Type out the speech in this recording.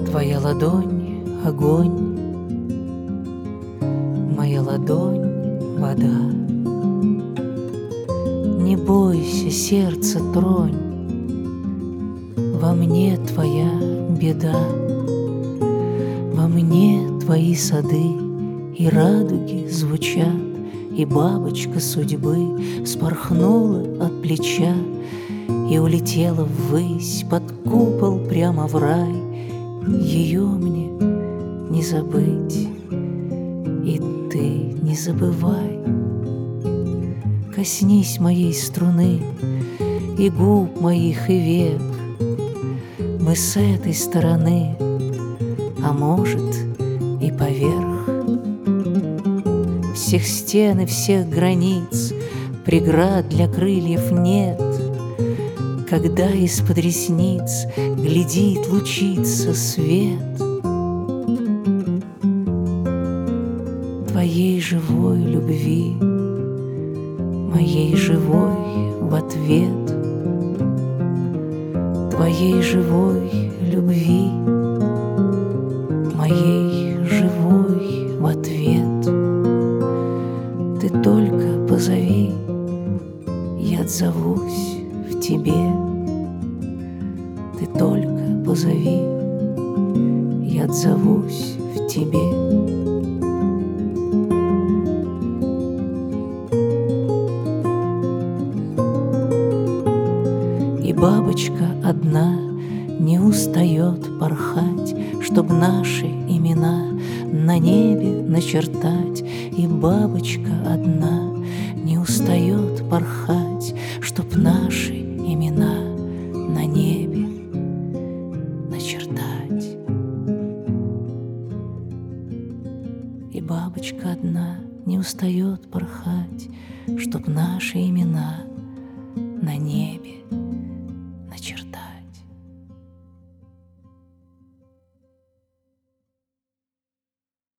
Твоя ладонь — огонь, моя ладонь — вода. Не бойся, сердце тронь, во мне твоя беда, во мне твои сады, и радуги звучат, и бабочка судьбы вспорхнула от плеча и улетела ввысь под купол прямо в рай. Ее мне не забыть, и ты не забывай. Коснись моей струны и губ моих, и век. Мы с этой стороны, а может и поверх. Всех стен и всех границ, преград для крыльев нет. Когда из-под ресниц глядит, лучится свет твоей живой любви, моей живой в ответ, твоей живой любви, моей живой в ответ. Ты только позови, я отзовусь в тебе. Ты только позови, я отзовусь в тебе. И бабочка одна не устает порхать, чтоб наши имена на небе начертать. И бабочка одна не устает порхать, чтоб наши имена на небе начертать. И бабочка одна не устает порхать, чтоб наши имена на небе